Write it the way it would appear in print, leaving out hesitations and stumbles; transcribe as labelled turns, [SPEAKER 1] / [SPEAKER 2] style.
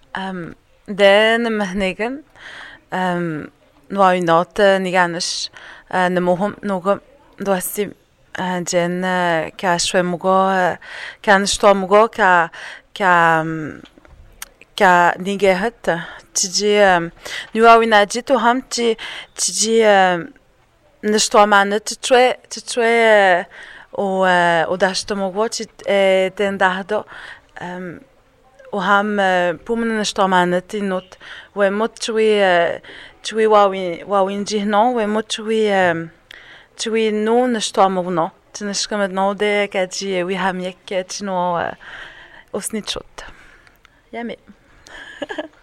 [SPEAKER 1] Den mehnigen var ju något niganish nemohum något då är jen ka shwemugo kan shtomugo ka nigehat tiji nu awina jito ham tiji nishtomanat ttre o dashtomugo den dahdo وهم بومن نشتامانت نوت وموت شوي واوين جهنو وموت شوي نو نشتامونو تنشكم نو ده كاتجي ويهم يك تنو أسنيت شوت يامي